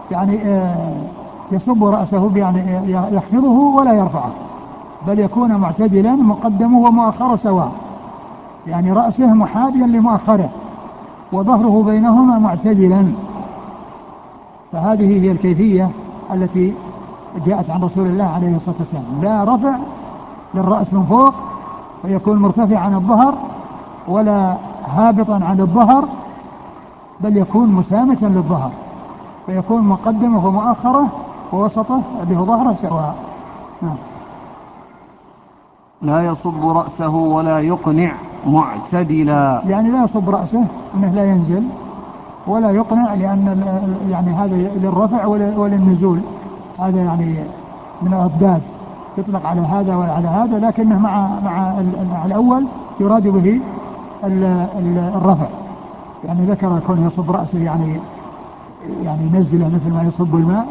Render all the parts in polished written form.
يعني يصب رأسه، يعني يخفضه ولا يرفعه، بل يكون معتدلا مقدمه ومؤخره سواء، يعني رأسه محاذيا لمؤخره وظهره بينهما معتدلا. فهذه هي الكيفية التي جاءت عن رسول الله عليه الصلاة والسلام، لا رفع للرأس من فوق فيكون مرتفع عن الظهر، ولا هابطا عن الظهر، بل يكون مسامتا للظهر، فيكون مقدمه ومؤخره ووسطه اللي هو ظهره سواء. لا يصب رأسه ولا يقنع معتدلا، يعني لا يصب رأسه انه لا ينزل، ولا يقنع لأن يعني هذا للرفع وللنزول، هذا يعني من الأضداد، يطلق على هذا وعلى هذا، لكنه مع الأول يراد به الرفع. يعني ذكر كونه يصب رأسه يعني ينزله مثل ما يصب الماء،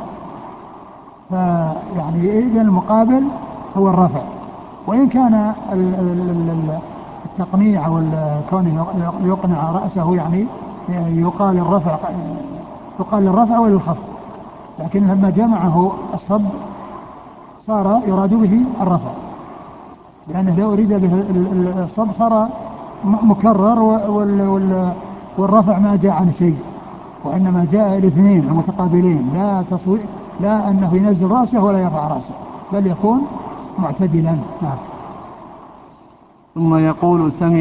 فيعني إذن المقابل هو الرفع. وإن كان التقنيع أو كونه يقنع رأسه يعني يقال للرفع وللخفض، لكن لما جمعه الصب صار يراد به الرفع، لأنه لو أريد به الصب صار مكرر، والرفع ما جاء عن شيء، وإنما جاء الاثنين متقابلين، لا أنه ينزل رأسه ولا يرفع رأسه، بل يكون معتدلا. ثم يقول سمع